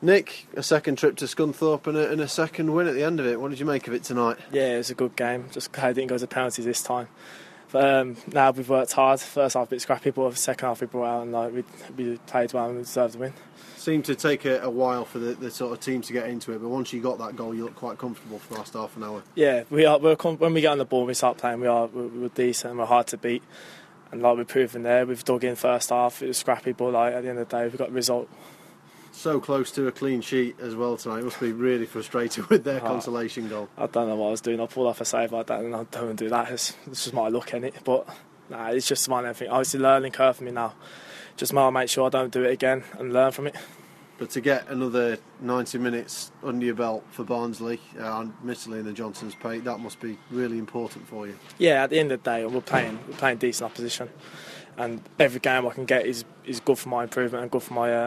Nick, a second trip to Scunthorpe and a second win at the end of it. What did you make of it tonight? Yeah, it was a good game. Just glad it didn't go to penalties this time. But now we've worked hard. First half a bit scrappy, but the second half we brought out and we played well and we deserved the win. Seemed to take a while for the sort of team to get into it, but once you got that goal, you looked quite comfortable for the last half an hour. Yeah, when we get on the ball, we start playing. We're decent and we're hard to beat. And we're proving there, we've dug in first half. It was scrappy, but at the end of the day, we got the result. So close to a clean sheet as well tonight. It must be really frustrating with their consolation goal. I don't know what I was doing. I pulled off a save like that and I don't do that. It's just my luck in it. But it's just one of the things. Obviously, learning curve for me now. Just more make sure I don't do it again and learn from it. But to get another 90 minutes under your belt for Barnsley, admittedly in the Johnson's Pate, that must be really important for you. Yeah, at the end of the day, we're playing decent opposition, and every game I can get is good for my improvement and good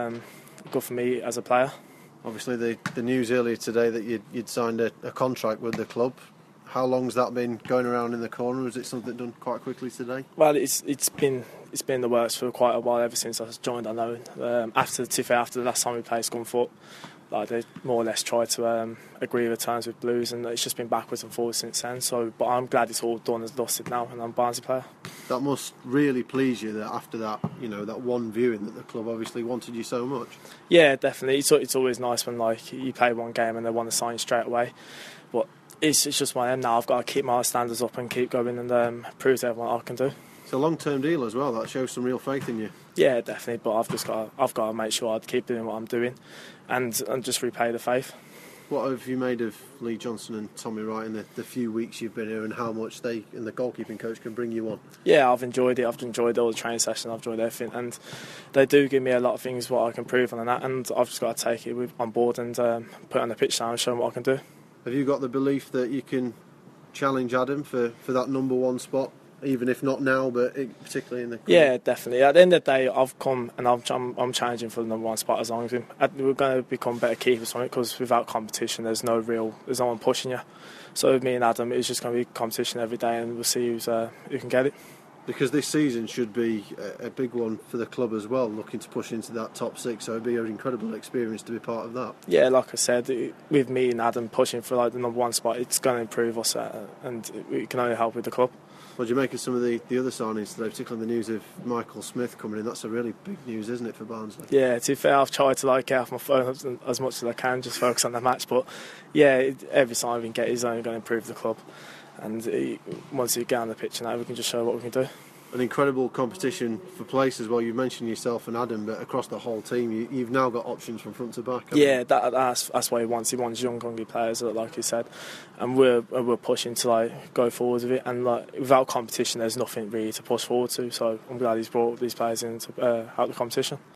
for me as a player. Obviously, the news earlier today that you'd signed a contract with the club. How long's that been going around in the corner? Was it something done quite quickly today? Well, it's been in the works for quite a while, ever since I joined. I know after the last time we played Scunthorpe, they more or less tried to agree the terms with Blues, and it's just been backwards and forwards since then. But I'm glad it's all done and dusted now, and I'm a Barnsley player. That must really please you that after that, that one viewing that the club obviously wanted you so much. Yeah, definitely. It's always nice when you play one game and they want to sign you straight away, but it's just one of them now. I've got to keep my standards up and keep going and prove to everyone what I can do. It's a long-term deal as well. That shows some real faith in you. Yeah, definitely. But I've got to make sure I keep doing what I'm doing, and just repay the faith. What have you made of Lee Johnson and Tommy Wright in the few weeks you've been here, and how much they and the goalkeeping coach can bring you on? Yeah, I've enjoyed it. I've enjoyed all the training sessions. I've enjoyed everything, and they do give me a lot of things what I can improve on that, and I've just got to take it on board and put it on the pitch now and show them what I can do. Have you got the belief that you can challenge Adam for that number one spot, even if not now, but particularly in the... Yeah, definitely. At the end of the day, I've come and I'm challenging for the number one spot as long as we're going to become better keepers from it, because without competition, there's no one pushing you. So with me and Adam, it's just going to be competition every day, and we'll see who can get it. Because this season should be a big one for the club as well, looking to push into that top six, so it'd be an incredible experience to be part of that. Yeah, like I said, with me and Adam pushing for the number one spot, it's going to improve us, and it can only help with the club. What do you make of some of the other signings today, particularly the news of Michael Smith coming in? That's a really big news, isn't it, for Barnsley? Yeah, to be fair, I've tried to get off my phone as much as I can, just focus on the match, but yeah, every sign we can get is only going to improve the club, and once you get on the pitch and we can just show what we can do. An incredible competition for place as well. You mentioned yourself and Adam, but across the whole team, you've now got options from front to back. Yeah, that's what he wants. He wants young, hungry players, like you said, and we're pushing to go forward with it. And without competition, there's nothing really to push forward to. So I'm glad he's brought these players in to help the competition.